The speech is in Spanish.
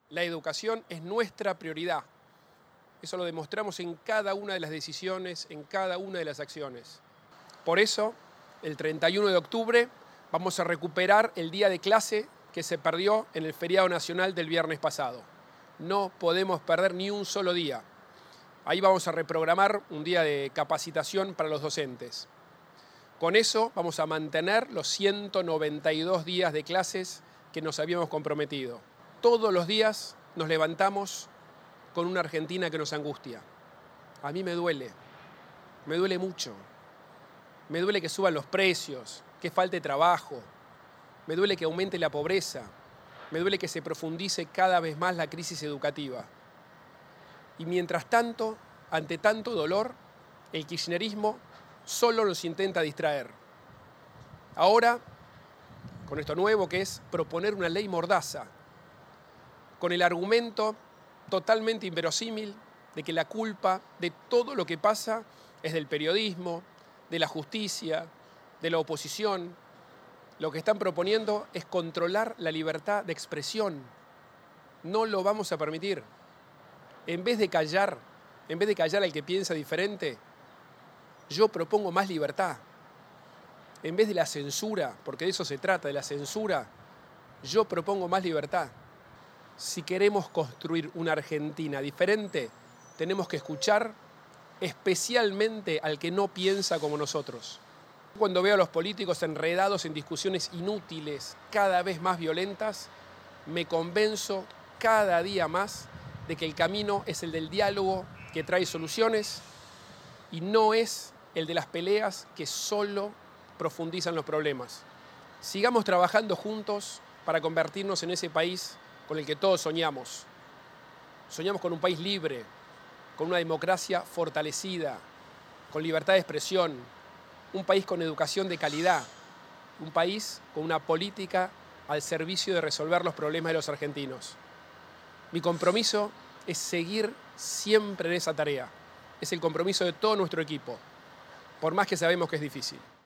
La educación es nuestra prioridad. Eso lo demostramos en cada una de las decisiones, en cada una de las acciones. Por eso, el 31 de octubre vamos a recuperar el día de clase que se perdió en el feriado nacional del viernes pasado. No podemos perder ni un solo día. Ahí vamos a reprogramar un día de capacitación para los docentes. Con eso vamos a mantener los 192 días de clases que nos habíamos comprometido. Todos los días nos levantamos con una Argentina que nos angustia. A mí me duele mucho. Me duele que suban los precios, que falte trabajo. Me duele que aumente la pobreza. Me duele que se profundice cada vez más la crisis educativa. Y mientras tanto, ante tanto dolor, el kirchnerismo solo nos intenta distraer. Ahora, con esto nuevo que es proponer una ley mordaza, con el argumento totalmente inverosímil de que la culpa de todo lo que pasa es del periodismo, de la justicia, de la oposición. Lo que están proponiendo es controlar la libertad de expresión. No lo vamos a permitir. En vez de callar al que piensa diferente, yo propongo más libertad. En vez de la censura, porque de eso se trata, de la censura, yo propongo más libertad. Si queremos construir una Argentina diferente, tenemos que escuchar especialmente al que no piensa como nosotros. Cuando veo a los políticos enredados en discusiones inútiles, cada vez más violentas, me convenzo cada día más de que el camino es el del diálogo que trae soluciones y no es el de las peleas que solo profundizan los problemas. Sigamos trabajando juntos para convertirnos en ese país con el que todos soñamos. Soñamos con un país libre, con una democracia fortalecida, con libertad de expresión, un país con educación de calidad, un país con una política al servicio de resolver los problemas de los argentinos. Mi compromiso es seguir siempre en esa tarea. Es el compromiso de todo nuestro equipo, por más que sabemos que es difícil.